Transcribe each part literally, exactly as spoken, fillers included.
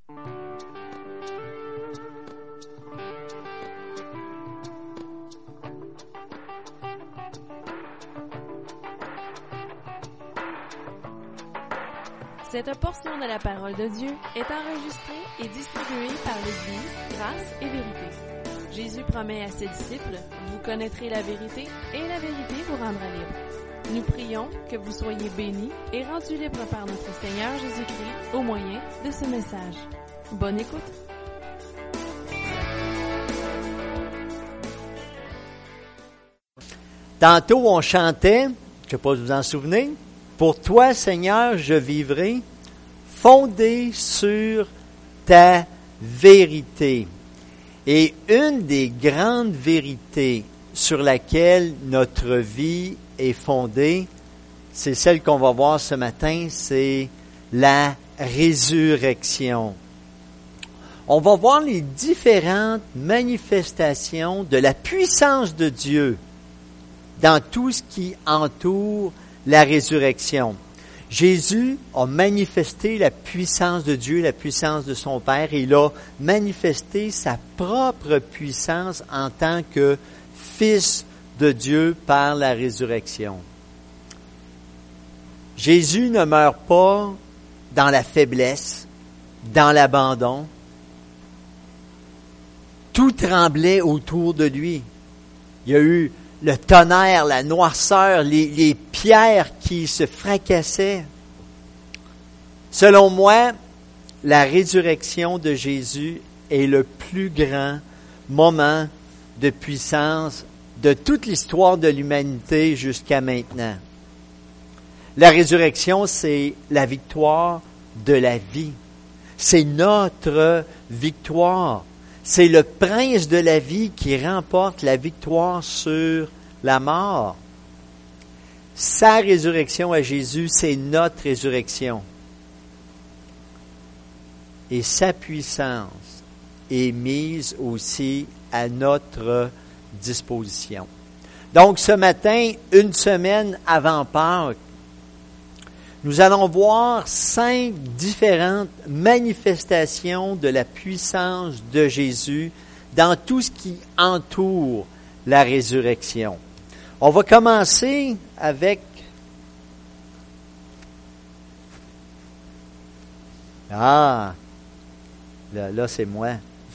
Cette portion de la parole de Dieu est enregistrée et distribuée par l'Église Grâce et Vérité. Jésus promet à ses disciples, vous connaîtrez la vérité et la vérité vous rendra libre. Nous prions que vous soyez bénis et rendus libres par notre Seigneur Jésus-Christ au moyen de ce message. Bonne écoute! Tantôt, on chantait, je ne sais pas si vous vous en souvenez, « Pour toi, Seigneur, je vivrai, fondé sur ta vérité. » Et une des grandes vérités sur laquelle notre vie est fondée, c'est celle qu'on va voir ce matin, c'est la résurrection. On va voir les différentes manifestations de la puissance de Dieu dans tout ce qui entoure la résurrection. Jésus a manifesté la puissance de Dieu, la puissance de son Père, et il a manifesté sa propre puissance en tant que Fils de Dieu par la résurrection. Jésus ne meurt pas dans la faiblesse, dans l'abandon. Tout tremblait autour de lui. Il y a eu le tonnerre, la noirceur, les, les pierres qui se fracassaient. Selon moi, la résurrection de Jésus est le plus grand moment de puissance de toute l'histoire de l'humanité jusqu'à maintenant. La résurrection, c'est la victoire de la vie. C'est notre victoire. C'est le prince de la vie qui remporte la victoire sur la mort. Sa résurrection à Jésus, c'est notre résurrection. Et sa puissance est mise aussi à notre disposition. Donc, ce matin, une semaine avant Pâques, nous allons voir cinq différentes manifestations de la puissance de Jésus dans tout ce qui entoure la résurrection. On va commencer avec... Ah, là, là c'est moi.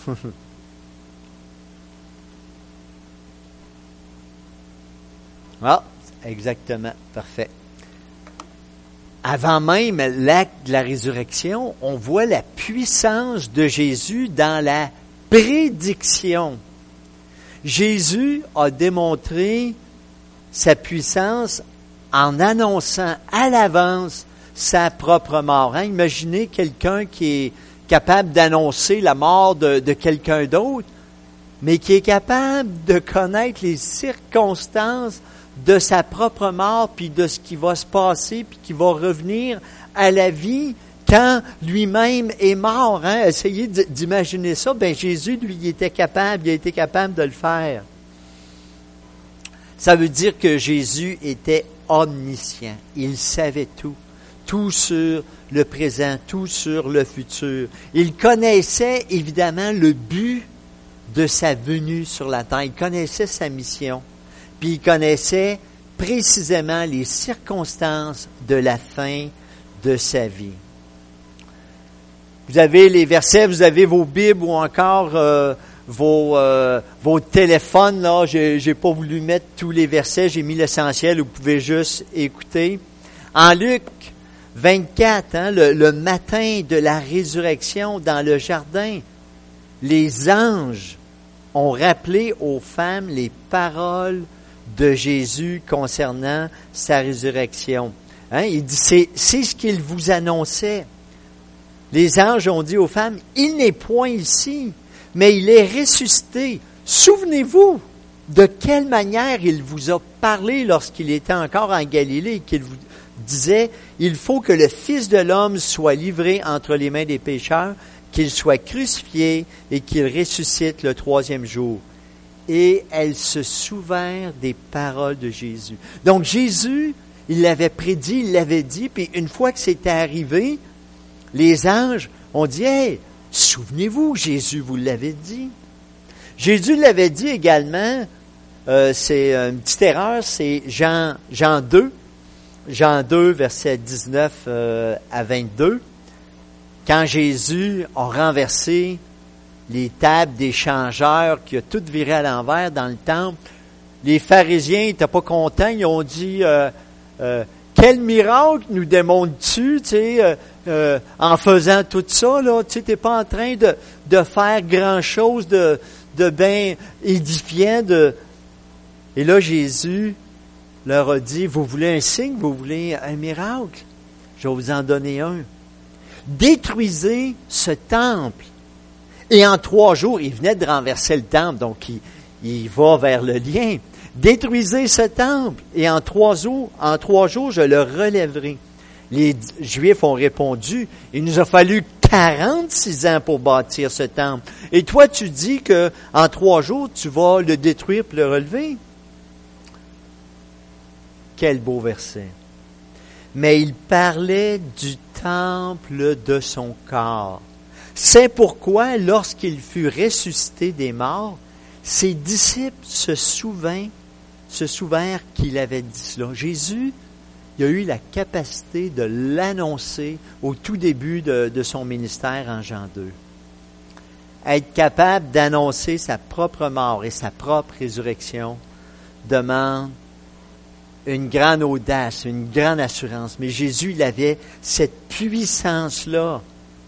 Ah, exactement, parfait. Avant même l'acte de la résurrection, on voit la puissance de Jésus dans la prédiction. Jésus a démontré sa puissance en annonçant à l'avance sa propre mort. Hein? Imaginez quelqu'un qui est capable d'annoncer la mort de, de quelqu'un d'autre, mais qui est capable de connaître les circonstances de sa propre mort, puis de ce qui va se passer, puis qui va revenir à la vie quand lui-même est mort. Hein? Essayez d'imaginer ça. Ben Jésus, lui, il était capable, il a été capable de le faire. Ça veut dire que Jésus était omniscient. Il savait tout. Tout sur le présent, tout sur le futur. Il connaissait évidemment le but de sa venue sur la terre. Il connaissait sa mission. Puis il connaissait précisément les circonstances de la fin de sa vie. Vous avez les versets, vous avez vos Bibles ou encore euh, vos, euh, vos téléphones. Là, j'ai, j'ai pas voulu mettre tous les versets, j'ai mis l'essentiel, vous pouvez juste écouter. En Luc vingt-quatre, hein, le, le matin de la résurrection dans le jardin, les anges ont rappelé aux femmes les paroles de Jésus concernant sa résurrection. Hein, il dit, c'est, c'est ce qu'il vous annonçait. Les anges ont dit aux femmes, il n'est point ici, mais il est ressuscité. Souvenez-vous de quelle manière il vous a parlé lorsqu'il était encore en Galilée et qu'il vous disait, il faut que le Fils de l'homme soit livré entre les mains des pécheurs, qu'il soit crucifié et qu'il ressuscite le troisième jour. Et elles se souvinrent des paroles de Jésus. Donc Jésus, il l'avait prédit, il l'avait dit, puis une fois que c'était arrivé, les anges ont dit, « Hey, souvenez-vous, Jésus vous l'avait dit. Jésus l'avait dit également, euh, c'est une petite erreur, c'est Jean, Jean deux, Jean deux, versets dix-neuf euh, à vingt-deux. Quand Jésus a renversé les tables des changeurs, qui a tout viré à l'envers dans le temple, les pharisiens n'étaient pas contents, ils ont dit euh, euh, « Quel miracle nous démontres-tu, tu sais, euh, euh, en faisant tout ça, là, tu sais, t'es pas en train de, de faire grand-chose de, de bien édifiant. » de... Et là, Jésus leur a dit « Vous voulez un signe, vous voulez un miracle? Je vais vous en donner un. Détruisez ce temple. » Et en trois jours, il venait de renverser le temple, donc il, il va vers le lien. Détruisez ce temple, et en trois jours, en trois jours, je le relèverai. Les Juifs ont répondu, il nous a fallu quarante-six ans pour bâtir ce temple. Et toi, tu dis que en trois jours, tu vas le détruire pour le relever. Quel beau verset. Mais il parlait du temple de son corps. C'est pourquoi, lorsqu'il fut ressuscité des morts, ses disciples se souvinrent, se souvinrent qu'il avait dit cela. Jésus, il a eu la capacité de l'annoncer au tout début de, de son ministère en Jean deux. Être capable d'annoncer sa propre mort et sa propre résurrection demande une grande audace, une grande assurance. Mais Jésus, il avait cette puissance-là,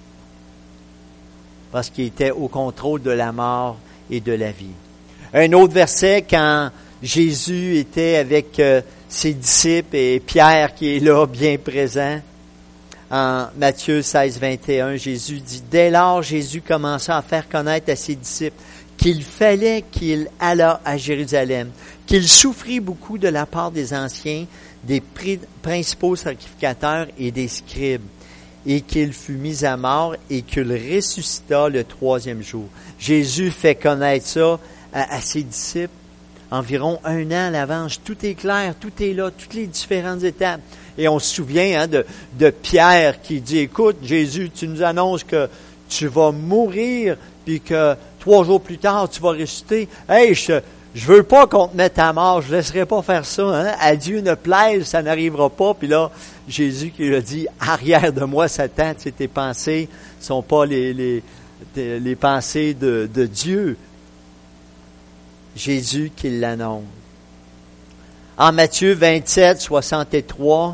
parce qu'il était au contrôle de la mort et de la vie. Un autre verset, quand Jésus était avec euh, ses disciples et Pierre qui est là, bien présent, en Matthieu seize, vingt et un, Jésus dit, « Dès lors, Jésus commença à faire connaître à ses disciples qu'il fallait qu'il allât à Jérusalem, qu'il souffrit beaucoup de la part des anciens, des principaux sacrificateurs et des scribes, et qu'il fut mis à mort et qu'il ressuscita le troisième jour. » Jésus fait connaître ça à, à ses disciples environ un an à l'avance. Tout est clair, tout est là, toutes les différentes étapes. Et on se souvient hein, de, de Pierre qui dit, « Écoute, Jésus, tu nous annonces que tu vas mourir, puis que trois jours plus tard, tu vas ressusciter. Hey, je je veux pas qu'on te mette à mort, je laisserai pas faire ça. Hein? À Dieu ne plaise, ça n'arrivera pas. » Puis là, Jésus qui lui a dit, « Arrière de moi, Satan, tu sais, tes pensées sont pas les, les, les pensées de, de Dieu. » Jésus qui l'annonce. En Matthieu vingt-sept, soixante-trois,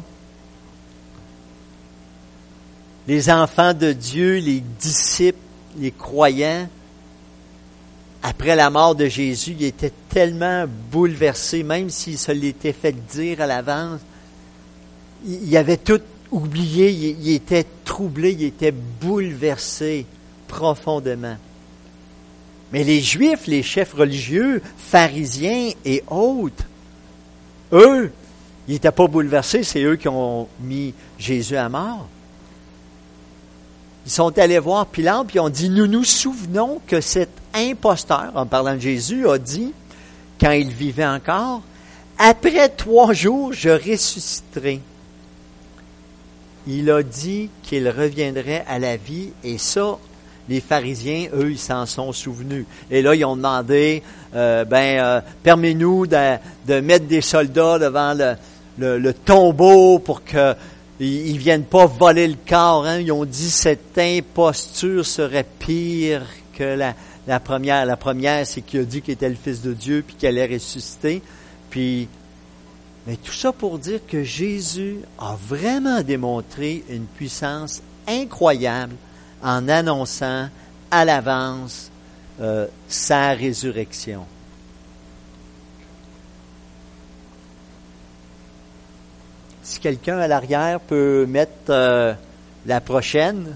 les enfants de Dieu, les disciples, les croyants, après la mort de Jésus, ils étaient tellement bouleversés, même s'ils se l'étaient fait dire à l'avance, ils avaient tout oublié, ils étaient troublés, ils étaient bouleversés profondément. Mais les Juifs, les chefs religieux, pharisiens et autres, eux, ils n'étaient pas bouleversés, c'est eux qui ont mis Jésus à mort. Ils sont allés voir Pilate, puis ils ont dit, nous nous souvenons que cet imposteur, en parlant de Jésus, a dit, quand il vivait encore, après trois jours, je ressusciterai. Il a dit qu'il reviendrait à la vie, et ça, les pharisiens, eux, ils s'en sont souvenus. Et là, ils ont demandé, euh, ben, euh, permets-nous de, de mettre des soldats devant le, le, le tombeau pour que ils ne viennent pas voler le corps. Hein. Ils ont dit cette imposture serait pire que la, la première. La première, c'est qu'il a dit qu'il était le Fils de Dieu puis qu'il allait ressusciter. Puis, mais tout ça pour dire que Jésus a vraiment démontré une puissance incroyable en annonçant à l'avance euh, sa résurrection. Si quelqu'un à l'arrière peut mettre euh, la prochaine.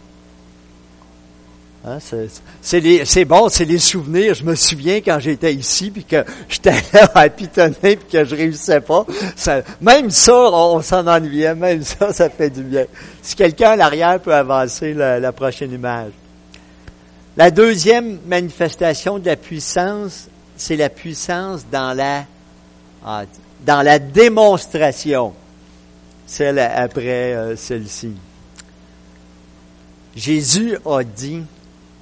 Hein, c'est, c'est, les, c'est bon, c'est les souvenirs. Je me souviens quand j'étais ici, puis que j'étais là à pitonner, puis que je réussissais pas. Ça, même ça, on, on s'en ennuyait. Même ça, ça fait du bien. Si quelqu'un à l'arrière peut avancer la, la prochaine image. La deuxième manifestation de la puissance, c'est la puissance dans la, ah, dans la démonstration. Celle après euh, celle-ci. Jésus a dit,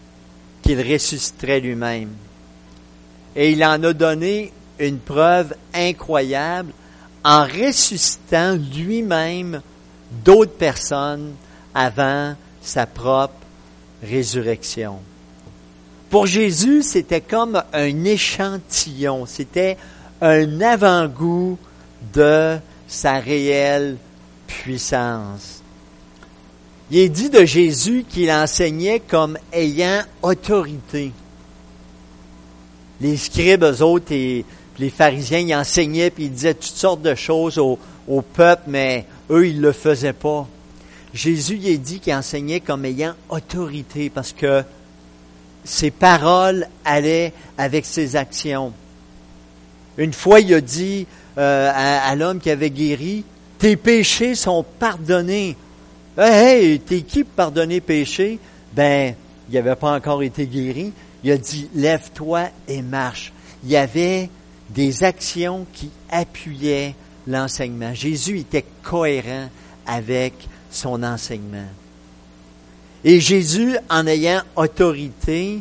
qu'il ressusciterait lui-même. Et il en a donné une preuve incroyable en ressuscitant lui-même d'autres personnes avant sa propre résurrection. Pour Jésus, c'était comme un échantillon, c'était un avant-goût de sa réelle puissance. Il est dit de Jésus qu'il enseignait comme ayant autorité. Les scribes, eux autres, et les pharisiens, ils enseignaient puis ils disaient toutes sortes de choses au, au peuple, mais eux, ils ne le faisaient pas. Jésus, il est dit qu'il enseignait comme ayant autorité parce que ses paroles allaient avec ses actions. Une fois, il a dit euh, à, à l'homme qui avait guéri, « Tes péchés sont pardonnés. » Hey, hey, t'es qui pour pardonner péché? Ben, il n'avait pas encore été guéri. Il a dit, « Lève-toi et marche. » Il y avait des actions qui appuyaient l'enseignement. Jésus était cohérent avec son enseignement. Et Jésus, en ayant autorité,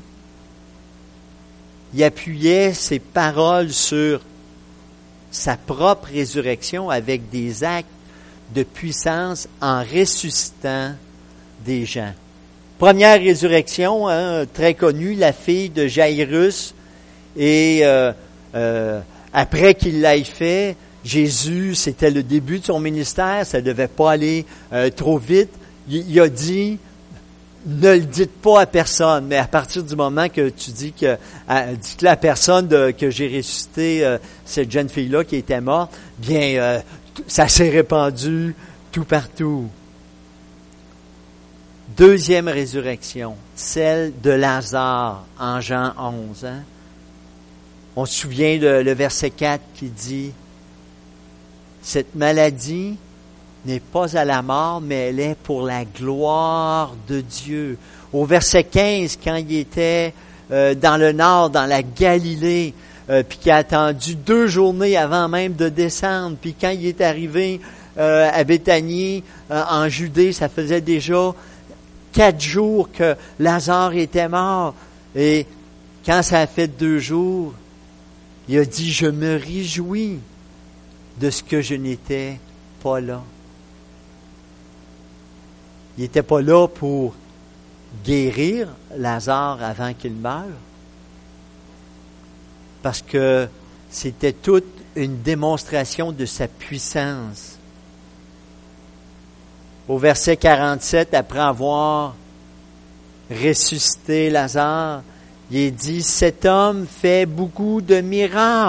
il appuyait ses paroles sur sa propre résurrection avec des actes de puissance en ressuscitant des gens. Première résurrection, hein, très connue, la fille de Jairus. Et euh, euh, après qu'il l'ait fait, Jésus, c'était le début de son ministère, ça ne devait pas aller euh, trop vite. Il, il a dit, ne le dites pas à personne, mais à partir du moment que tu dis que, à, dites-le à personne de, que j'ai ressuscité euh, cette jeune fille-là qui était morte, bien, euh, ça s'est répandu tout partout. Deuxième résurrection, celle de Lazare en Jean onze. Hein? On se souvient le, le verset quatre qui dit, « Cette maladie n'est pas à la mort, mais elle est pour la gloire de Dieu. » Au verset quinze, quand il était euh, dans le nord, dans la Galilée, euh, puis qu'il a attendu deux journées avant même de descendre, puis quand il est arrivé euh, à Béthanie, euh, en Judée, ça faisait déjà quatre jours que Lazare était mort. Et quand ça a fait deux jours, il a dit, « Je me réjouis de ce que je n'étais pas là. » Il n'était pas là pour guérir Lazare avant qu'il meure, parce que c'était toute une démonstration de sa puissance. Au verset quarante-sept, après avoir ressuscité Lazare, il est dit, « Cet homme fait beaucoup de miracles. »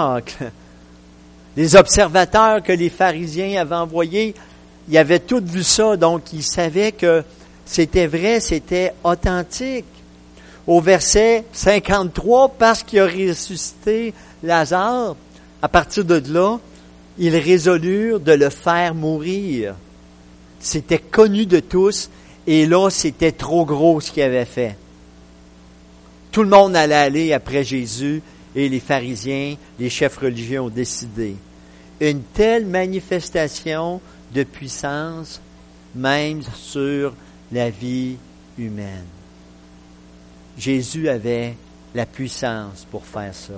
Les observateurs que les pharisiens avaient envoyés, ils avaient tous vu ça, donc ils savaient que c'était vrai, c'était authentique. Au verset cinquante-trois, parce qu'il a ressuscité Lazare, à partir de là, ils résolurent de le faire mourir. C'était connu de tous, et là, c'était trop gros ce qu'il avait fait. Tout le monde allait aller après Jésus, et les pharisiens, les chefs religieux ont décidé. Une telle manifestation de puissance, même sur la vie humaine. Jésus avait la puissance pour faire ça.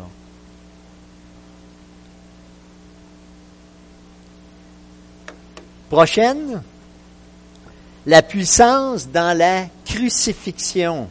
Prochaine, la puissance dans la crucifixion.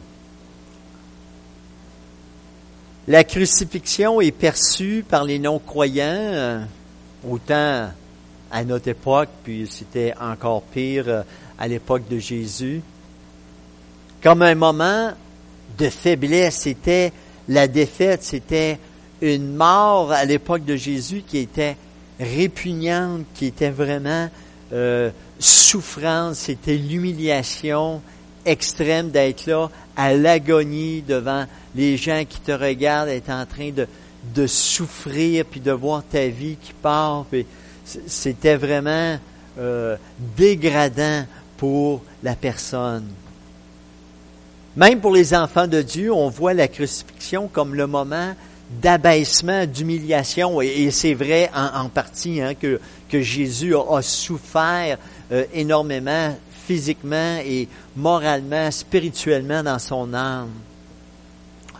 La crucifixion est perçue par les non-croyants, autant à notre époque, puis c'était encore pire à l'époque de Jésus, comme un moment de faiblesse. C'était la défaite, c'était une mort à l'époque de Jésus qui était répugnante, qui était vraiment euh, souffrante. C'était l'humiliation extrême d'être là à l'agonie devant les gens qui te regardent, être en train de, de souffrir, puis de voir ta vie qui part. Puis c'était vraiment euh, dégradant pour la personne. Même pour les enfants de Dieu, on voit la crucifixion comme le moment d'abaissement, d'humiliation. Et, et c'est vrai en, en partie hein, que, que Jésus a, a souffert euh, énormément physiquement et moralement, spirituellement dans son âme.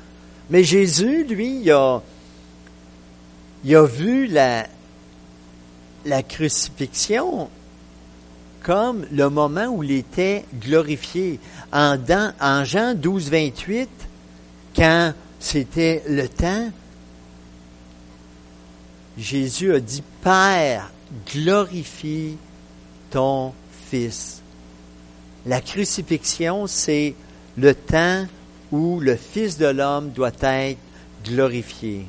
Mais Jésus, lui, il a, il a vu la, la crucifixion comme le moment où il était glorifié. En, dans, en Jean douze, vingt-huit, quand c'était le temps, Jésus a dit, « Père, glorifie ton Fils. » La crucifixion, c'est le temps où le Fils de l'homme doit être glorifié.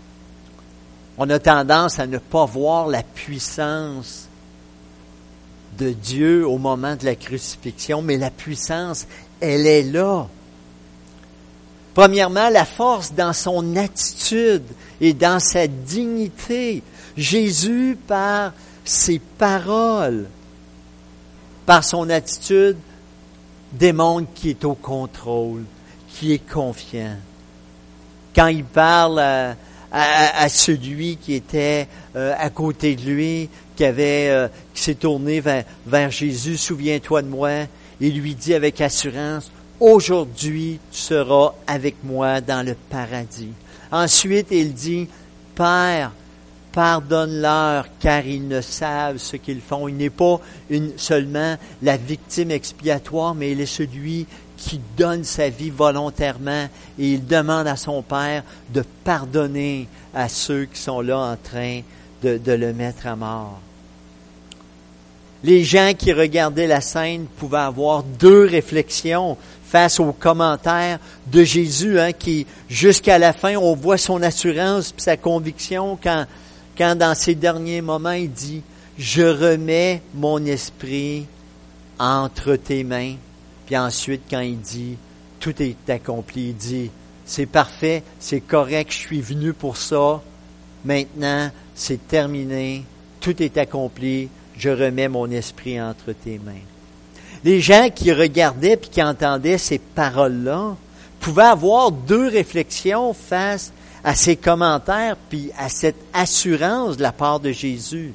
On a tendance à ne pas voir la puissance de Dieu au moment de la crucifixion, mais la puissance, elle est là. Premièrement, la force dans son attitude et dans sa dignité. Jésus, par ses paroles, par son attitude, démontre qu'il est au contrôle, qu'il est confiant. Quand il parle à, à, à celui qui était euh, à côté de lui, qui avait, euh, qui s'est tourné vers, vers Jésus, « Souviens-toi de moi », il lui dit avec assurance, « Aujourd'hui, tu seras avec moi dans le paradis. » Ensuite, il dit, « Père, pardonne-leur, car ils ne savent ce qu'ils font. » Il n'est pas une, seulement la victime expiatoire, mais il est celui qui donne sa vie volontairement et il demande à son Père de pardonner à ceux qui sont là en train de, de le mettre à mort. Les gens qui regardaient la scène pouvaient avoir deux réflexions face aux commentaires de Jésus, hein, qui, jusqu'à la fin, on voit son assurance et sa conviction quand, quand, dans ses derniers moments, il dit « Je remets mon esprit entre tes mains ». Puis ensuite, quand il dit « Tout est accompli », il dit « C'est parfait, c'est correct, je suis venu pour ça. Maintenant, c'est terminé, tout est accompli. Je remets mon esprit entre tes mains. » Les gens qui regardaient et qui entendaient ces paroles-là pouvaient avoir deux réflexions face à ces commentaires puis à cette assurance de la part de Jésus.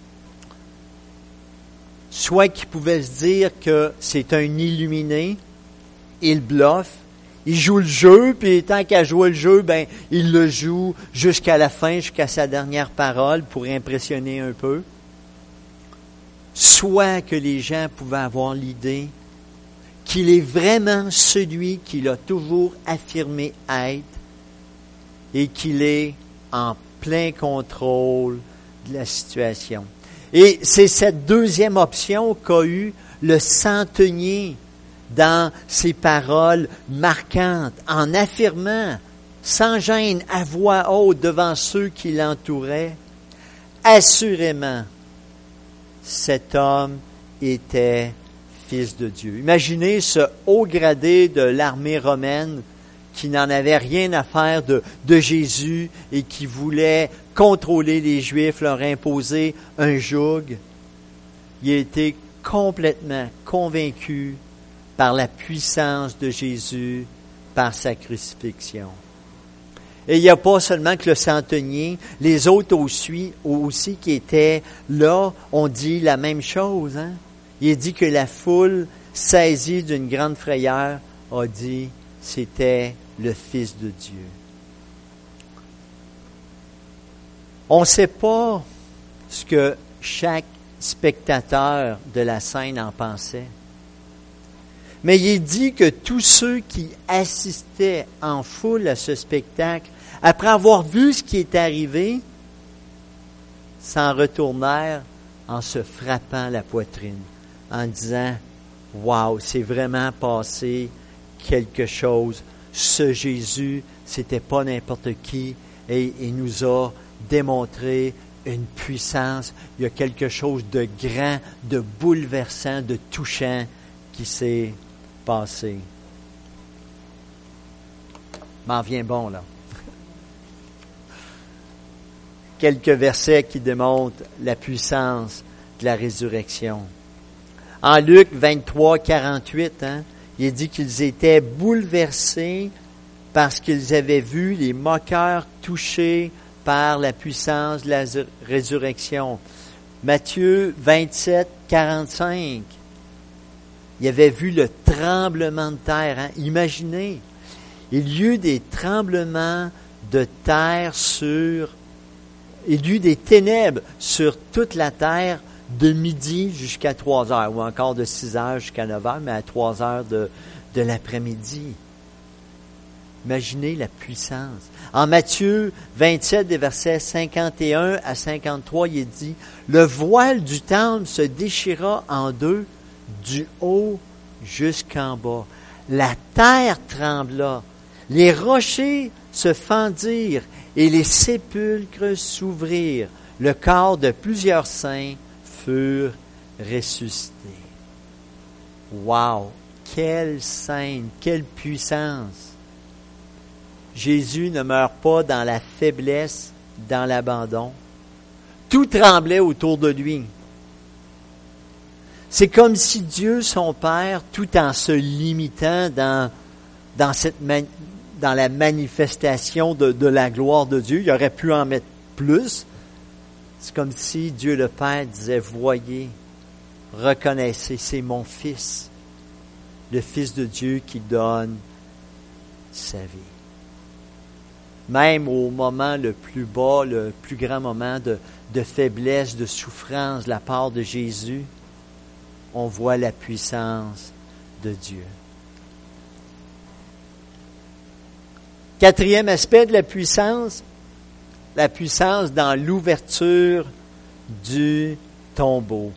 Soit qu'ils pouvaient se dire que c'est un illuminé, il bluffe, il joue le jeu, puis tant qu'à jouer le jeu, ben il le joue jusqu'à la fin, jusqu'à sa dernière parole pour impressionner un peu. Soit que les gens pouvaient avoir l'idée qu'il est vraiment celui qu'il a toujours affirmé être et qu'il est en plein contrôle de la situation. Et c'est cette deuxième option qu'a eu le centenier dans ses paroles marquantes, en affirmant, sans gêne, à voix haute devant ceux qui l'entouraient, assurément, cet homme était fils de Dieu. Imaginez ce haut gradé de l'armée romaine qui n'en avait rien à faire de, de Jésus et qui voulait contrôler les Juifs, leur imposer un joug. Il a été complètement convaincu par la puissance de Jésus, par sa crucifixion. Et il n'y a pas seulement que le centenier, les autres aussi, aussi qui étaient là ont dit la même chose. Hein? Il est dit que la foule, saisie d'une grande frayeur, a dit c'était le Fils de Dieu. On ne sait pas ce que chaque spectateur de la scène en pensait. Mais il est dit que tous ceux qui assistaient en foule à ce spectacle, après avoir vu ce qui est arrivé, s'en retournèrent en se frappant la poitrine, en disant « Wow, c'est vraiment passé quelque chose. Ce Jésus, c'était pas n'importe qui et il nous a démontré une puissance. Il y a quelque chose de grand, de bouleversant, de touchant qui s'est passé. » M'en vient bon, là. Quelques versets qui démontrent la puissance de la résurrection. En Luc vingt-trois, quarante-huit, hein, il est dit qu'ils étaient bouleversés parce qu'ils avaient vu les moqueurs touchés par la puissance de la résurrection. Matthieu vingt-sept, quarante-cinq, il avait vu le tremblement de terre. Hein. Imaginez, Il y eut des tremblements de terre sur, il y eut des ténèbres sur toute la terre de midi jusqu'à trois heures, ou encore de six heures jusqu'à neuf heures, mais à trois heures de, de l'après-midi. Imaginez la puissance. En Matthieu vingt-sept, des versets cinquante et un à cinquante-trois, il est dit, « Le voile du temple se déchira en deux, du haut jusqu'en bas. La terre trembla, les rochers se fendirent et les sépulcres s'ouvrirent. Le corps de plusieurs saints furent ressuscités. » Wow! Quelle scène! Quelle puissance! Jésus ne meurt pas dans la faiblesse, dans l'abandon. Tout tremblait autour de lui. C'est comme si Dieu, son Père, tout en se limitant dans, dans, cette man, dans la manifestation de, de la gloire de Dieu, il aurait pu en mettre plus. C'est comme si Dieu le Père disait, voyez, reconnaissez, c'est mon Fils, le Fils de Dieu qui donne sa vie. Même au moment le plus bas, le plus grand moment de, de faiblesse, de souffrance de la part de Jésus, on voit la puissance de Dieu. Quatrième aspect de la puissance, la puissance dans l'ouverture du tombeau.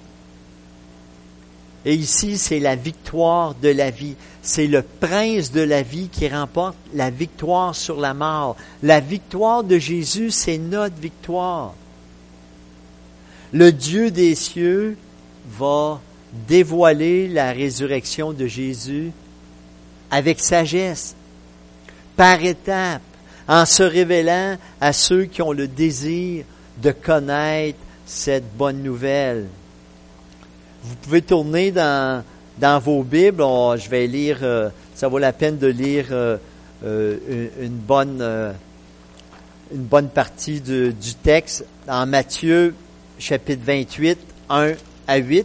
Et ici, c'est la victoire de la vie. C'est le prince de la vie qui remporte la victoire sur la mort. La victoire de Jésus, c'est notre victoire. Le Dieu des cieux va dévoiler la résurrection de Jésus avec sagesse, par étapes, en se révélant à ceux qui ont le désir de connaître cette bonne nouvelle. Vous pouvez tourner dans, dans vos Bibles. On, je vais lire, euh, ça vaut la peine de lire euh, euh, une, une, bonne, euh, une bonne partie de, du texte en Matthieu, chapitre vingt-huit, un à huit.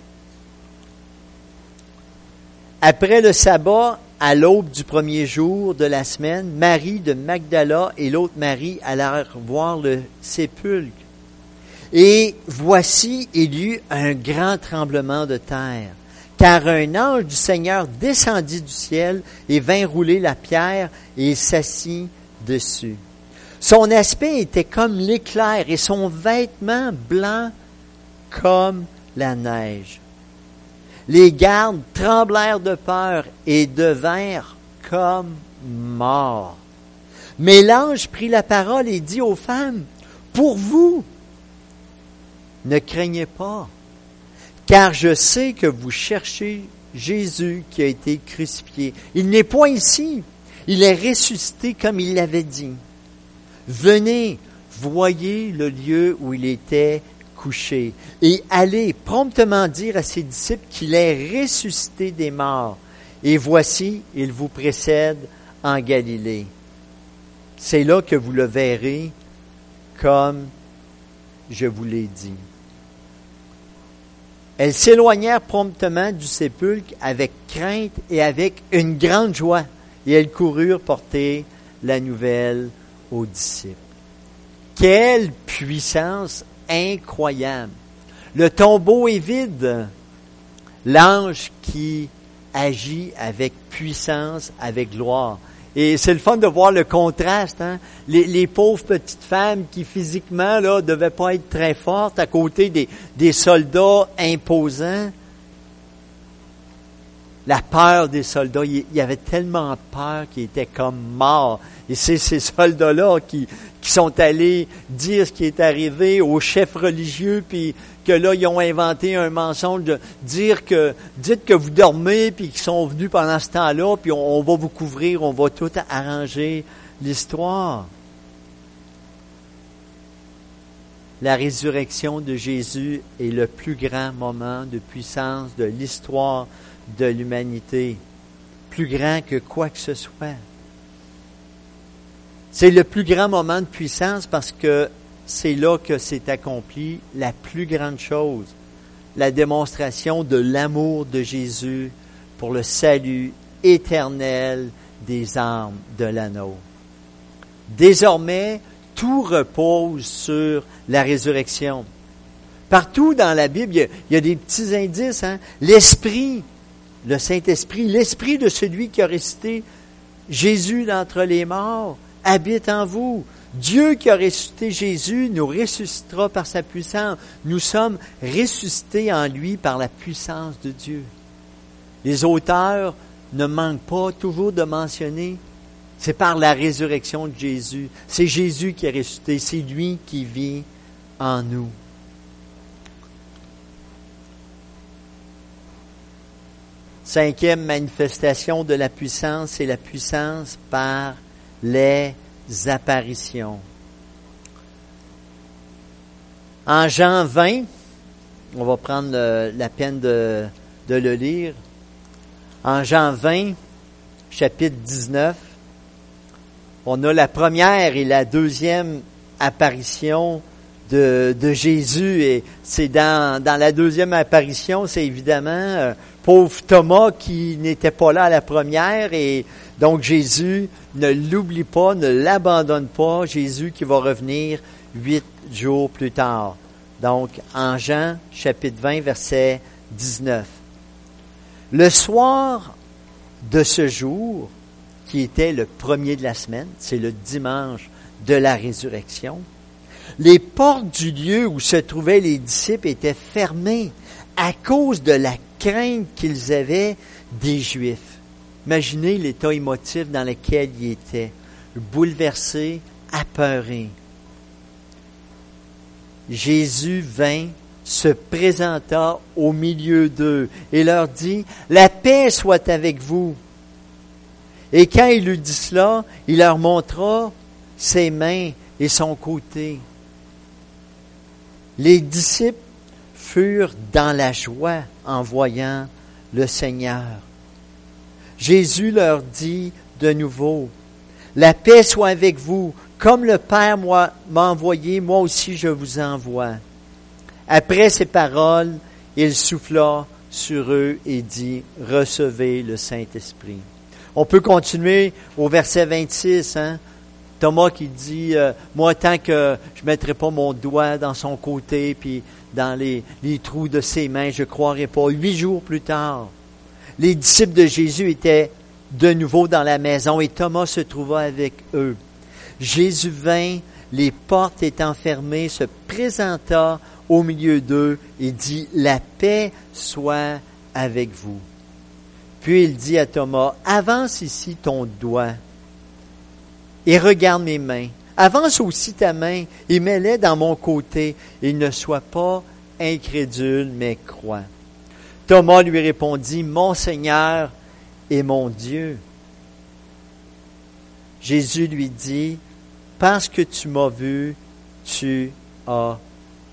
Après le sabbat, à l'aube du premier jour de la semaine, Marie de Magdala et l'autre Marie allèrent voir le sépulcre. Et voici, il y eut un grand tremblement de terre, car un ange du Seigneur descendit du ciel et vint rouler la pierre et s'assit dessus. Son aspect était comme l'éclair et son vêtement blanc comme la neige. Les gardes tremblèrent de peur et devinrent comme morts. Mais l'ange prit la parole et dit aux femmes, « Pour vous, ne craignez pas, car je sais que vous cherchez Jésus qui a été crucifié. Il n'est point ici, il est ressuscité comme il l'avait dit. Venez, voyez le lieu où il était couché, et allez promptement dire à ses disciples qu'il est ressuscité des morts. Et voici, il vous précède en Galilée. C'est là que vous le verrez comme je vous l'ai dit. » Elles s'éloignèrent promptement du sépulcre avec crainte et avec une grande joie, et elles coururent porter la nouvelle aux disciples. Quelle puissance incroyable! Le tombeau est vide. L'ange qui agit avec puissance, avec gloire. Et c'est le fun de voir le contraste, hein? Les, les pauvres petites femmes qui physiquement là devaient pas être très fortes à côté des, des soldats imposants. La peur des soldats, il y avait tellement peur qu'ils étaient comme morts. Et c'est ces soldats-là qui, qui sont allés dire ce qui est arrivé aux chefs religieux, puis que là, ils ont inventé un mensonge de dire que, dites que vous dormez, puis qu'ils sont venus pendant ce temps-là, puis on, on va vous couvrir, on va tout arranger l'histoire. La résurrection de Jésus est le plus grand moment de puissance de l'histoire de l'humanité, plus grand que quoi que ce soit. C'est le plus grand moment de puissance parce que c'est là que s'est accomplie la plus grande chose, la démonstration de l'amour de Jésus pour le salut éternel des armes de l'anneau. Désormais, tout repose sur la résurrection. Partout dans la Bible, il y a, il y a des petits indices. Hein? L'Esprit, le Saint-Esprit, l'Esprit de celui qui a ressuscité Jésus d'entre les morts, habite en vous. Dieu qui a ressuscité Jésus nous ressuscitera par sa puissance. Nous sommes ressuscités en lui par la puissance de Dieu. Les auteurs ne manquent pas toujours de mentionner, c'est par la résurrection de Jésus. C'est Jésus qui est ressuscité, c'est lui qui vit en nous. Cinquième manifestation de la puissance, c'est la puissance par les apparitions. En Jean vingt, on va prendre le, la peine de, de le lire. En Jean vingt, chapitre dix-neuf, on a la première et la deuxième apparition de, de Jésus. Et c'est dans, dans la deuxième apparition, c'est évidemment euh, pauvre Thomas qui n'était pas là à la première. Et donc Jésus ne l'oublie pas, ne l'abandonne pas. Jésus qui va revenir huit jours plus tard. Donc en Jean, chapitre vingt, verset dix-neuf. Le soir de ce jour, qui était le premier de la semaine, c'est le dimanche de la résurrection, les portes du lieu où se trouvaient les disciples étaient fermées à cause de la crainte qu'ils avaient des Juifs. Imaginez l'état émotif dans lequel ils étaient, bouleversés, apeurés. Jésus vint, se présenta au milieu d'eux et leur dit « La paix soit avec vous ». Et quand il eut dit cela, il leur montra ses mains et son côté. Les disciples furent dans la joie en voyant le Seigneur. Jésus leur dit de nouveau, « La paix soit avec vous, comme le Père m'a envoyé, moi aussi je vous envoie. » Après ces paroles, il souffla sur eux et dit, « Recevez le Saint-Esprit. » On peut continuer au verset vingt-six, hein? Thomas qui dit, euh, moi tant que je ne mettrai pas mon doigt dans son côté puis dans les, les trous de ses mains, je ne croirai pas. Huit jours plus tard, les disciples de Jésus étaient de nouveau dans la maison et Thomas se trouva avec eux. Jésus vint, les portes étant fermées, se présenta au milieu d'eux et dit, « La paix soit avec vous. » Puis il dit à Thomas, « Avance ici ton doigt et regarde mes mains. Avance aussi ta main et mets-les dans mon côté et ne sois pas incrédule, mais crois. » Thomas lui répondit, « Mon Seigneur et mon Dieu. » Jésus lui dit, « Parce que tu m'as vu, tu as cru. »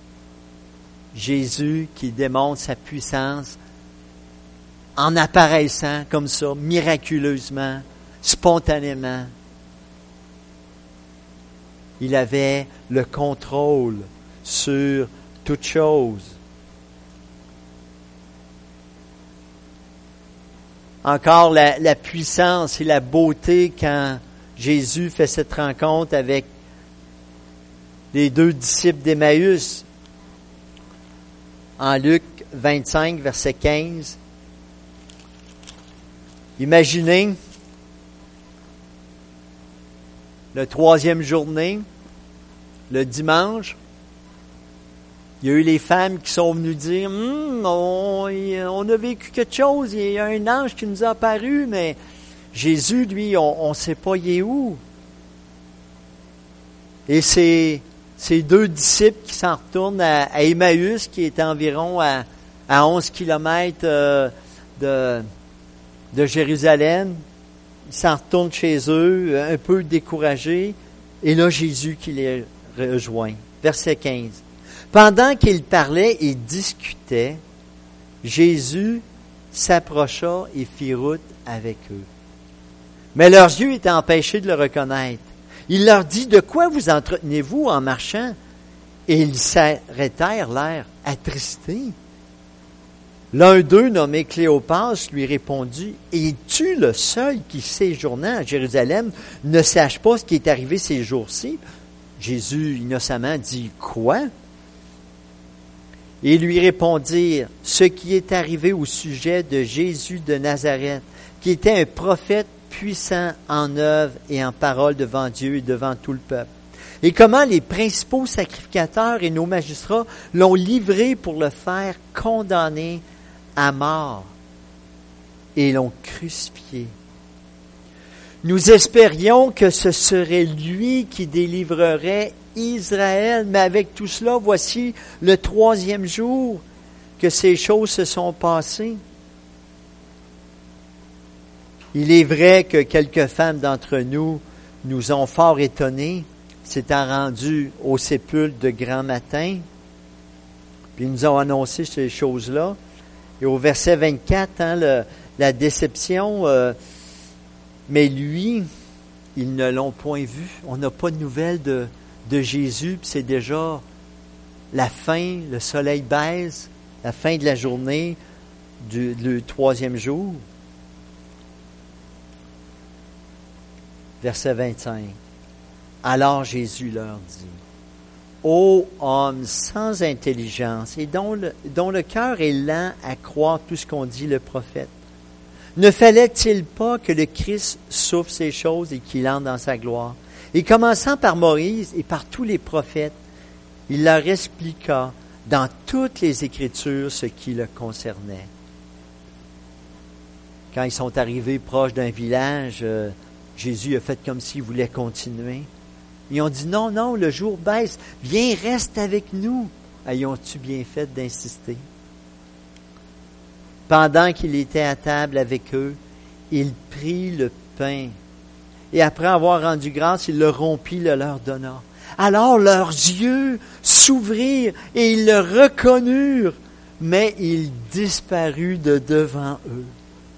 Jésus qui démontre sa puissance en apparaissant comme ça, miraculeusement, spontanément. Il avait le contrôle sur toute chose. Encore la, la puissance et la beauté quand Jésus fait cette rencontre avec les deux disciples d'Emmaüs. En Luc vingt-cinq, verset quinze. Imaginez la troisième journée, le dimanche, il y a eu les femmes qui sont venues dire hm, on, on a vécu quelque chose, il y a un ange qui nous a apparu, mais Jésus, lui, on ne sait pas il est où. Et c'est ces deux disciples qui s'en retournent à, à Emmaüs, qui est environ à, à onze kilomètres euh, de, de Jérusalem. Ils s'en retournent chez eux, un peu découragés. Et là, Jésus qui les rejoint. Verset quinze. Pendant qu'ils parlaient et discutaient, Jésus s'approcha et fit route avec eux. Mais leurs yeux étaient empêchés de le reconnaître. Il leur dit, « De quoi vous entretenez-vous en marchant? » Et ils s'arrêtèrent, l'air attristés. L'un d'eux, nommé Cléopas, lui répondit, « Es-tu le seul qui, séjournant à Jérusalem, ne sache pas ce qui est arrivé ces jours-ci? » Jésus, innocemment, dit, « Quoi? » Et lui répondirent, « Ce qui est arrivé au sujet de Jésus de Nazareth, qui était un prophète puissant en œuvre et en parole devant Dieu et devant tout le peuple. Et comment les principaux sacrificateurs et nos magistrats l'ont livré pour le faire condamner à mort et l'ont crucifié. Nous espérions que ce serait lui qui délivrerait Israël, mais avec tout cela, voici le troisième jour que ces choses se sont passées. Il est vrai que quelques femmes d'entre nous nous ont fort étonnés, s'étant rendues au sépulcre de grand matin, puis ils nous ont annoncé ces choses-là. Et au verset vingt-quatre, hein, le, la déception, euh, mais lui, ils ne l'ont point vu. On n'a pas de nouvelles de, de Jésus, puis c'est déjà la fin, le soleil baisse, la fin de la journée du, du troisième jour. Verset vingt-cinq. Alors Jésus leur dit, ô homme sans intelligence et dont le, dont le cœur est lent à croire tout ce qu'ont dit le prophète, ne fallait-il pas que le Christ souffre ces choses et qu'il entre dans sa gloire? Et commençant par Moïse et par tous les prophètes, il leur expliqua dans toutes les Écritures ce qui le concernait. Quand ils sont arrivés proches d'un village, euh, Jésus a fait comme s'il voulait continuer. Ils ont dit, non, non, le jour baisse, viens, reste avec nous. Ayons-tu bien fait d'insister? Pendant qu'il était à table avec eux, il prit le pain, et après avoir rendu grâce, il le rompit, le leur donna. Alors leurs yeux s'ouvrirent, et ils le reconnurent, mais il disparut de devant eux.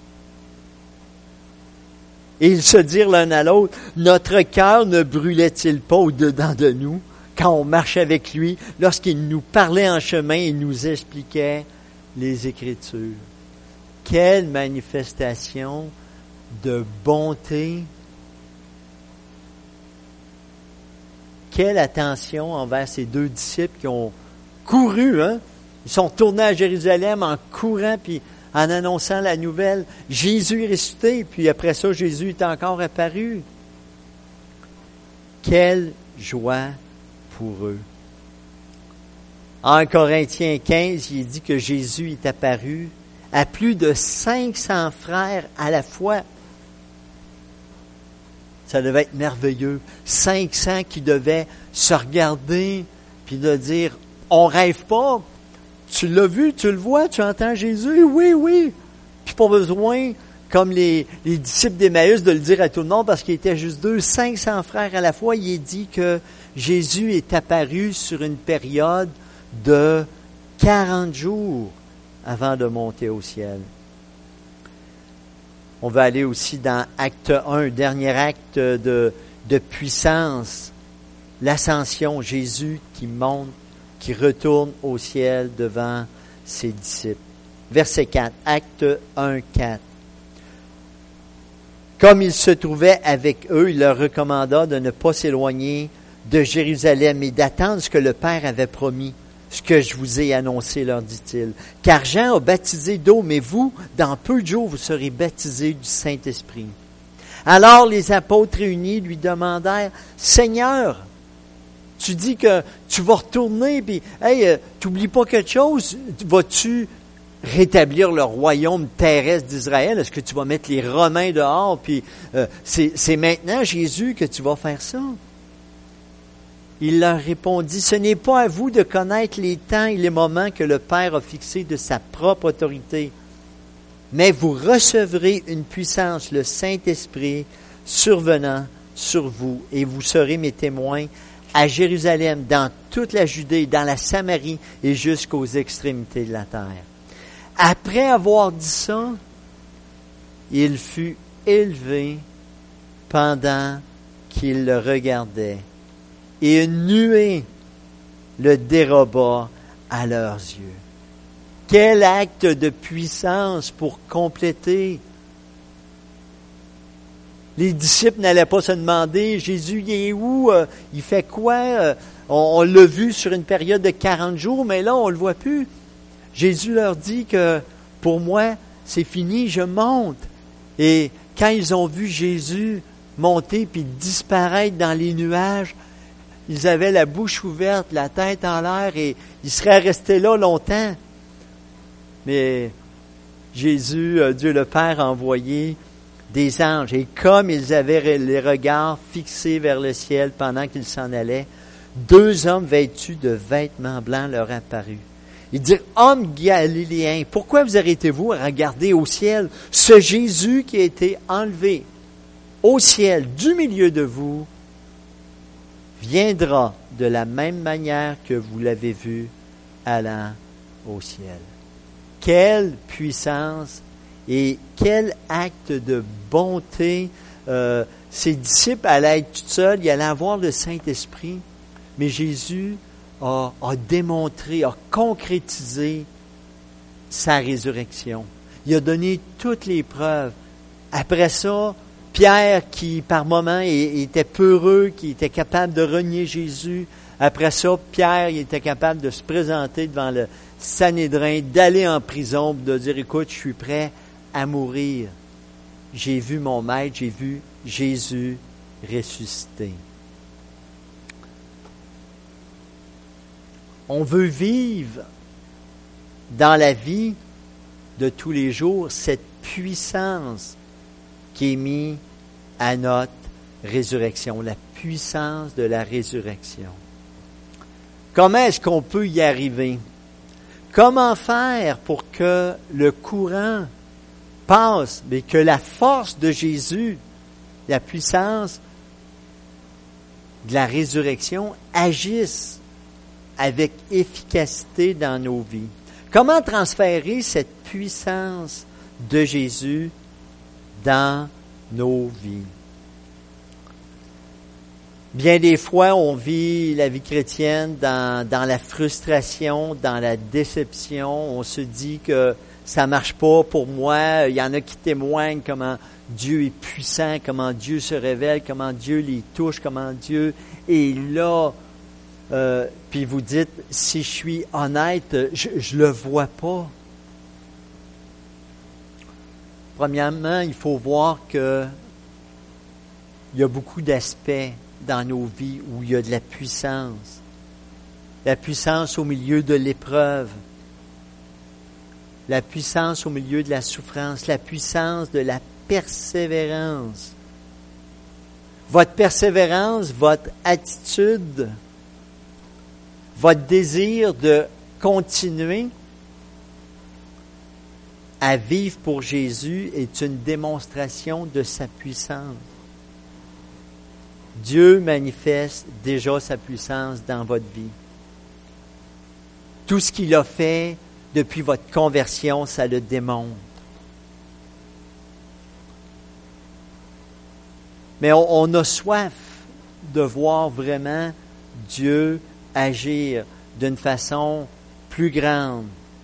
Et ils se dirent l'un à l'autre, notre cœur ne brûlait-il pas au-dedans de nous quand on marchait avec lui, lorsqu'il nous parlait en chemin et nous expliquait les Écritures? Quelle manifestation de bonté! Quelle attention envers ces deux disciples qui ont couru, hein? Ils sont tournés à Jérusalem en courant, puis en annonçant la nouvelle, Jésus est ressuscité, puis après ça, Jésus est encore apparu. Quelle joie pour eux. En Corinthiens quinze, il dit que Jésus est apparu à plus de cinq cents frères à la fois. Ça devait être merveilleux. cinq cents qui devaient se regarder, puis de dire, on rêve pas. Tu l'as vu, tu le vois, tu entends Jésus, oui, oui. Puis pas besoin, comme les, les disciples d'Emmaüs, de le dire à tout le monde parce qu'il était juste deux, cinq cents frères à la fois. Il est dit que Jésus est apparu sur une période de quarante jours avant de monter au ciel. On va aller aussi dans Acte un, dernier acte de, de puissance, l'ascension, Jésus qui monte, qui retourne au ciel devant ses disciples. Verset quatre, Acte un, quatre. Comme il se trouvait avec eux, il leur recommanda de ne pas s'éloigner de Jérusalem et d'attendre ce que le Père avait promis, ce que je vous ai annoncé, leur dit-il. Car Jean a baptisé d'eau, mais vous, dans peu de jours, vous serez baptisés du Saint-Esprit. Alors les apôtres réunis lui demandèrent, Seigneur, tu dis que tu vas retourner, puis, hey, euh, t'oublies pas quelque chose, vas-tu rétablir le royaume terrestre d'Israël? Est-ce que tu vas mettre les Romains dehors? Puis, euh, c'est, c'est maintenant, Jésus, que tu vas faire ça. Il leur répondit, ce n'est pas à vous de connaître les temps et les moments que le Père a fixés de sa propre autorité, mais vous recevrez une puissance, le Saint-Esprit, survenant sur vous, et vous serez mes témoins à Jérusalem, dans toute la Judée, dans la Samarie et jusqu'aux extrémités de la terre. Après avoir dit ça, il fut élevé pendant qu'il le regardait, et une nuée le déroba à leurs yeux. Quel acte de puissance pour compléter. Les disciples n'allaient pas se demander, Jésus, il est où? Il fait quoi? On, on l'a vu sur une période de quarante jours, mais là, on ne le voit plus. Jésus leur dit que, pour moi, c'est fini, je monte. Et quand ils ont vu Jésus monter puis disparaître dans les nuages, ils avaient la bouche ouverte, la tête en l'air et ils seraient restés là longtemps. Mais Jésus, Dieu le Père, a envoyé des anges. Et comme ils avaient les regards fixés vers le ciel pendant qu'ils s'en allaient, deux hommes vêtus de vêtements blancs leur apparurent. Ils dirent, « Hommes galiléens, pourquoi vous arrêtez-vous à regarder au ciel ce Jésus qui a été enlevé au ciel du milieu de vous viendra de la même manière que vous l'avez vu allant au ciel. » Quelle puissance et quel acte de bonté. Euh, ses disciples allaient être tout seuls, ils allaient avoir le Saint-Esprit, mais Jésus a, a démontré, a concrétisé sa résurrection. Il a donné toutes les preuves. Après ça, Pierre, qui par moments était peureux, qui était capable de renier Jésus, après ça, Pierre il était capable de se présenter devant le Sanhédrin, d'aller en prison, de dire, écoute, je suis prêt à mourir. J'ai vu mon maître, j'ai vu Jésus ressuscité. On veut vivre dans la vie de tous les jours cette puissance qui est mise à notre résurrection, la puissance de la résurrection. Comment est-ce qu'on peut y arriver? Comment faire pour que le courant passe, mais que la force de Jésus, la puissance de la résurrection agisse avec efficacité dans nos vies? Comment transférer cette puissance de Jésus dans nos vies? Bien des fois, on vit la vie chrétienne dans, dans la frustration, dans la déception. On se dit que ça marche pas pour moi. Il y en a qui témoignent comment Dieu est puissant, comment Dieu se révèle, comment Dieu les touche, comment Dieu est là. Euh, puis vous dites, si je suis honnête, je ne le vois pas. Premièrement, il faut voir que il y a beaucoup d'aspects dans nos vies où il y a de la puissance. La puissance au milieu de l'épreuve. La puissance au milieu de la souffrance. La puissance de la persévérance. Votre persévérance, votre attitude, votre désir de continuer à vivre pour Jésus est une démonstration de sa puissance. Dieu manifeste déjà sa puissance dans votre vie. Tout ce qu'il a fait depuis votre conversion, ça le démontre. Mais on, on a soif de voir vraiment Dieu agir d'une façon plus grande.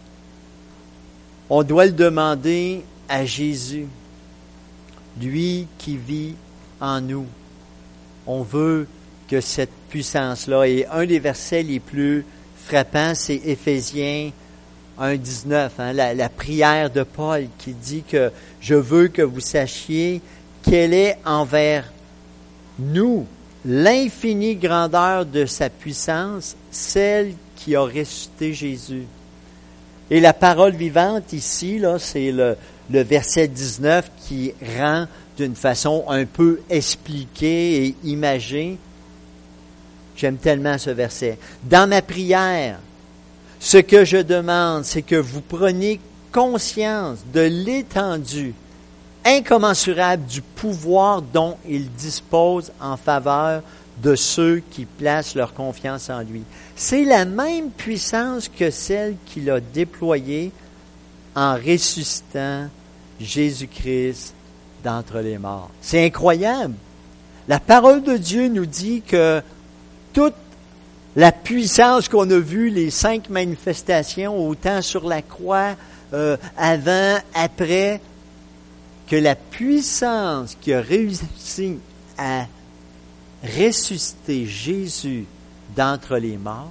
On doit le demander à Jésus, lui qui vit en nous. On veut que cette puissance-là, et un des versets les plus frappants, c'est Éphésiens un dix-neuf, hein, la, la prière de Paul qui dit que je veux que vous sachiez quelle est envers nous l'infinie grandeur de sa puissance, celle qui a ressuscité Jésus. Et la parole vivante ici, là, c'est le, le verset dix-neuf qui rend d'une façon un peu expliquée et imagée. J'aime tellement ce verset. Dans ma prière, ce que je demande, c'est que vous preniez conscience de l'étendue incommensurable du pouvoir dont il dispose en faveur de ceux qui placent leur confiance en lui. C'est la même puissance que celle qu'il a déployée en ressuscitant Jésus-Christ d'entre les morts. C'est incroyable. La parole de Dieu nous dit que toute La puissance qu'on a vue, les cinq manifestations, autant sur la croix, euh, avant, après, que la puissance qui a réussi à ressusciter Jésus d'entre les morts,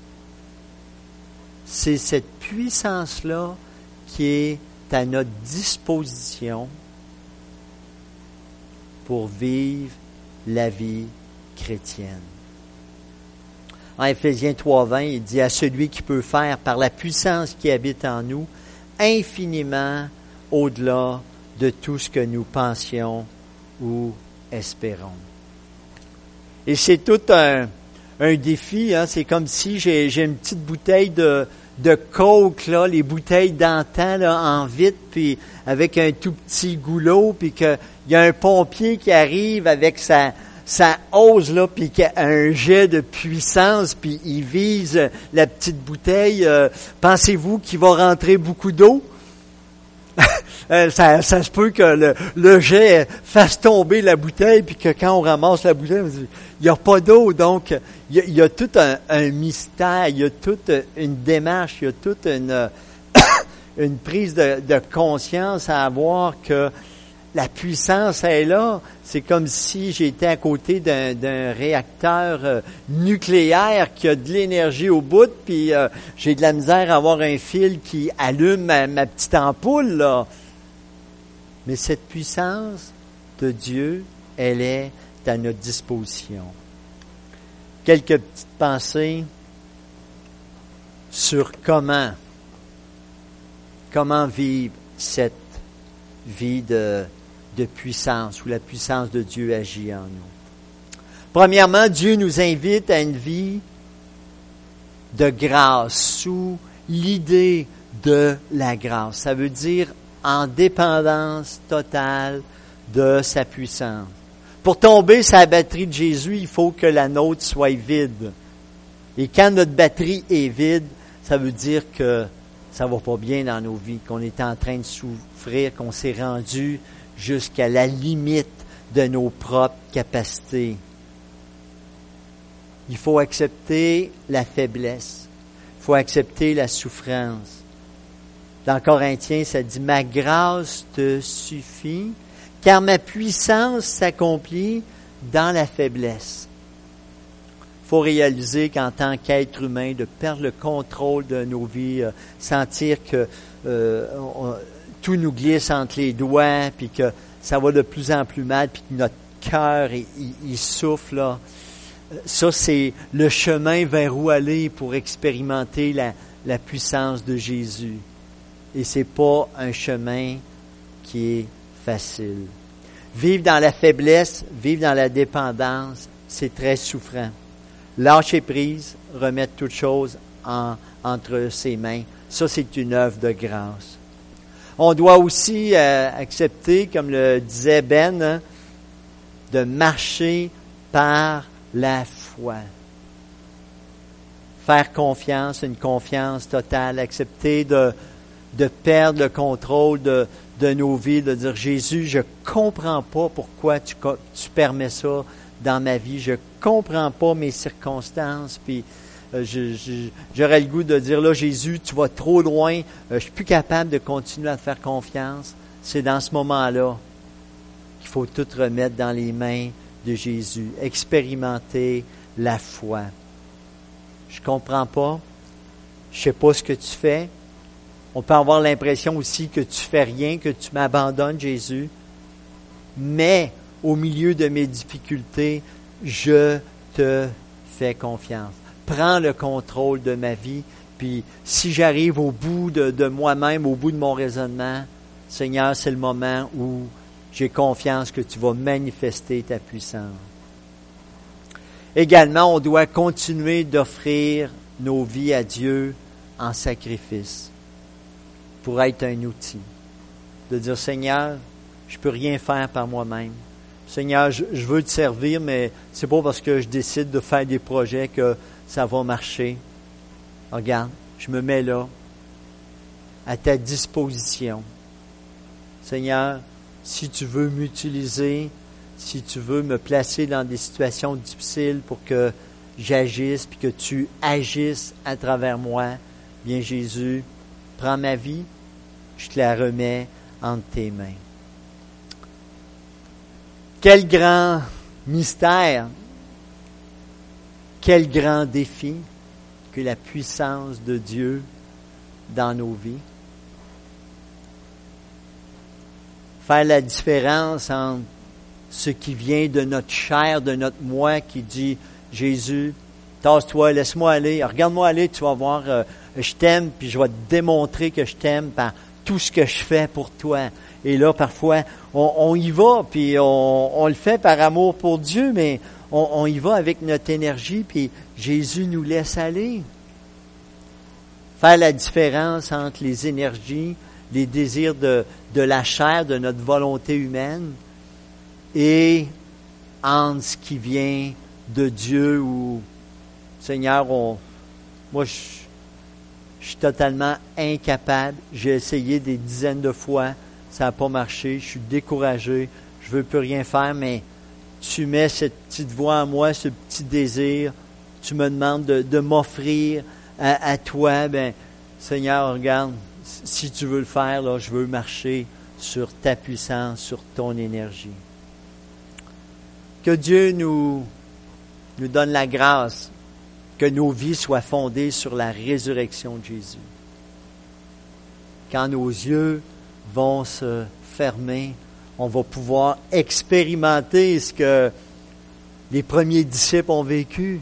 c'est cette puissance-là qui est à notre disposition pour vivre la vie chrétienne. En Éphésiens trois vingt, il dit « À celui qui peut faire, par la puissance qui habite en nous, infiniment au-delà de tout ce que nous pensions ou espérons. » Et c'est tout un, un défi, hein? C'est comme si j'ai, j'ai une petite bouteille de, de coke, là, les bouteilles d'antan là, en vitre, puis avec un tout petit goulot, puis qu'il y a un pompier qui arrive avec sa... ça ose, là, puis qu'il y a un jet de puissance, puis il vise la petite bouteille. Euh, pensez-vous qu'il va rentrer beaucoup d'eau? ça, ça se peut que le, le jet fasse tomber la bouteille, puis que quand on ramasse la bouteille, on dit, il n'y a pas d'eau. Donc, il y a, il y a tout un, un mystère, il y a toute une démarche, il y a toute une, une prise de, de conscience à avoir que la puissance est là. C'est comme si j'étais à côté d'un, d'un réacteur euh, nucléaire qui a de l'énergie au bout, puis euh, j'ai de la misère à avoir un fil qui allume ma, ma petite ampoule, là. Mais cette puissance de Dieu, elle est à notre disposition. Quelques petites pensées sur comment, comment vivre cette vie de de puissance, où la puissance de Dieu agit en nous. Premièrement, Dieu nous invite à une vie de grâce, sous l'idée de la grâce. Ça veut dire en dépendance totale de sa puissance. Pour tomber sur la batterie de Jésus, il faut que la nôtre soit vide. Et quand notre batterie est vide, ça veut dire que ça va pas bien dans nos vies, qu'on est en train de souffrir, qu'on s'est rendu jusqu'à la limite de nos propres capacités. Il faut accepter la faiblesse. Il faut accepter la souffrance. Dans Corinthiens, ça dit « Ma grâce te suffit, car ma puissance s'accomplit dans la faiblesse. » Il faut réaliser qu'en tant qu'être humain, de perdre le contrôle de nos vies, euh, sentir que euh, on, tout nous glisse entre les doigts, puis que ça va de plus en plus mal, puis que notre cœur, il, il souffle, là. Ça, c'est le chemin vers où aller pour expérimenter la, la puissance de Jésus. Et c'est pas un chemin qui est facile. Vivre dans la faiblesse, vivre dans la dépendance, c'est très souffrant. Lâcher prise, remettre toute chose en, entre ses mains, ça, c'est une œuvre de grâce. On doit aussi euh, accepter, comme le disait Ben, hein, de marcher par la foi. Faire confiance, une confiance totale, accepter de, de perdre le contrôle de, de nos vies, de dire « Jésus, je comprends pas pourquoi tu, tu permets ça dans ma vie, je comprends pas mes circonstances, puis euh, je, je, j'aurais le goût de dire là, Jésus, tu vas trop loin, euh, je suis plus capable de continuer à te faire confiance. » C'est dans ce moment-là qu'il faut tout remettre dans les mains de Jésus, expérimenter la foi. Je comprends pas, je sais pas ce que tu fais. On peut avoir l'impression aussi que tu fais rien, que tu m'abandonnes, Jésus. Mais au milieu de mes difficultés, je te fais confiance. Prends le contrôle de ma vie, puis si j'arrive au bout de, de moi-même, au bout de mon raisonnement, Seigneur, c'est le moment où j'ai confiance que tu vas manifester ta puissance. Également, on doit continuer d'offrir nos vies à Dieu en sacrifice pour être un outil. De dire, Seigneur, je peux rien faire par moi-même. Seigneur, je, je veux te servir, mais c'est pas parce que je décide de faire des projets que ça va marcher. Regarde, je me mets là, à ta disposition. Seigneur, si tu veux m'utiliser, si tu veux me placer dans des situations difficiles pour que j'agisse, puis que tu agisses à travers moi. Bien Jésus, prends ma vie, je te la remets entre tes mains. Quel grand mystère, quel grand défi que la puissance de Dieu dans nos vies. Faire la différence entre ce qui vient de notre chair, de notre moi, qui dit « Jésus, tasse-toi, laisse-moi aller, regarde-moi aller, tu vas voir, euh, je t'aime, puis je vais te démontrer que je t'aime par tout ce que je fais pour toi. » Et là, parfois, on, on y va, puis on, on le fait par amour pour Dieu, mais on, on y va avec notre énergie, puis Jésus nous laisse aller. Faire la différence entre les énergies, les désirs de, de la chair, de notre volonté humaine, et entre ce qui vient de Dieu, où, Seigneur, on, moi, je, je suis totalement incapable. J'ai essayé des dizaines de fois. Ça n'a pas marché, je suis découragé, je veux plus rien faire, mais tu mets cette petite voix en moi, ce petit désir, tu me demandes de, de m'offrir à, à toi, ben Seigneur, regarde, si tu veux le faire, là, je veux marcher sur ta puissance, sur ton énergie. Que Dieu nous, nous donne la grâce, que nos vies soient fondées sur la résurrection de Jésus. Quand nos yeux vont se fermer, on va pouvoir expérimenter ce que les premiers disciples ont vécu.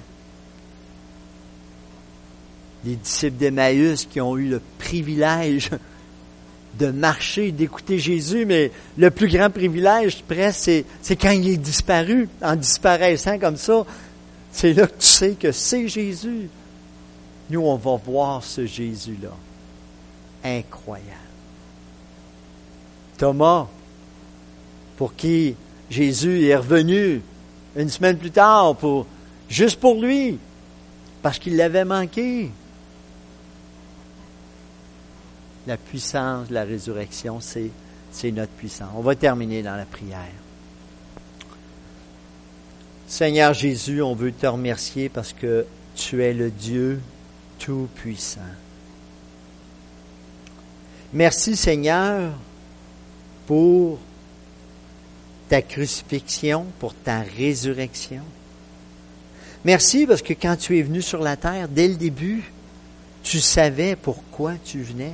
Les disciples d'Emmaüs qui ont eu le privilège de marcher, d'écouter Jésus, mais le plus grand privilège, presque, c'est, c'est quand il est disparu. En disparaissant comme ça, c'est là que tu sais que c'est Jésus. Nous, on va voir ce Jésus-là. Incroyable. Thomas, pour qui Jésus est revenu une semaine plus tard, pour, juste pour lui, parce qu'il l'avait manqué. La puissance de la résurrection, c'est, c'est notre puissance. On va terminer dans la prière. Seigneur Jésus, on veut te remercier parce que tu es le Dieu tout-puissant. Merci Seigneur pour ta crucifixion, pour ta résurrection. Merci parce que quand tu es venu sur la terre, dès le début, tu savais pourquoi tu venais.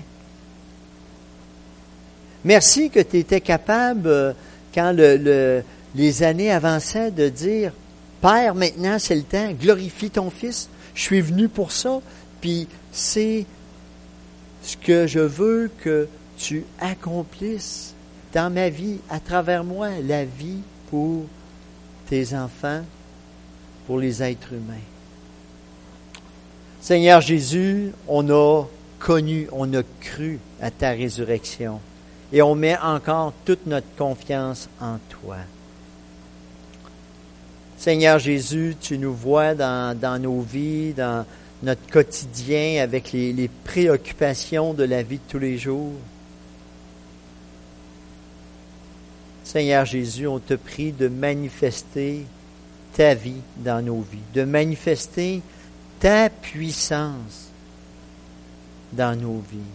Merci que tu étais capable, quand le, le, les années avançaient, de dire « Père, maintenant c'est le temps, glorifie ton Fils, je suis venu pour ça, puis c'est ce que je veux que tu accomplisses dans ma vie, à travers moi, la vie pour tes enfants, pour les êtres humains. » Seigneur Jésus, on a connu, on a cru à ta résurrection et on met encore toute notre confiance en toi. Seigneur Jésus, tu nous vois dans, dans nos vies, dans notre quotidien, avec les, les préoccupations de la vie de tous les jours. Seigneur Jésus, on te prie de manifester ta vie dans nos vies, de manifester ta puissance dans nos vies.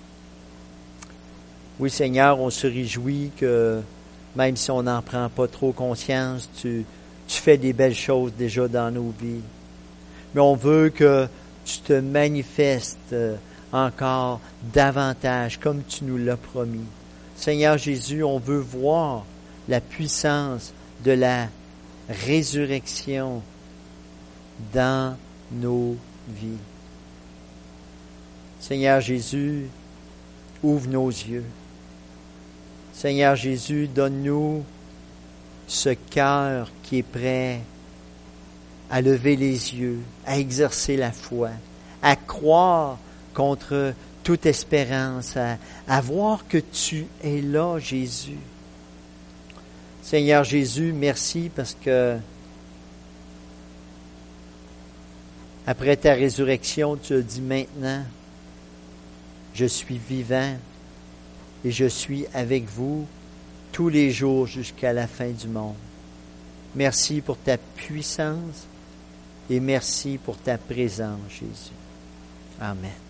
Oui, Seigneur, on se réjouit que, même si on n'en prend pas trop conscience, tu, tu fais des belles choses déjà dans nos vies. Mais on veut que tu te manifestes encore davantage, comme tu nous l'as promis. Seigneur Jésus, on veut voir la puissance de la résurrection dans nos vies. Seigneur Jésus, ouvre nos yeux. Seigneur Jésus, donne-nous ce cœur qui est prêt à lever les yeux, à exercer la foi, à croire contre toute espérance, à, à voir que tu es là, Jésus. Seigneur Jésus, merci parce que après ta résurrection, tu as dit maintenant, je suis vivant et je suis avec vous tous les jours jusqu'à la fin du monde. Merci pour ta puissance Et merci pour ta présence, Jésus. Amen.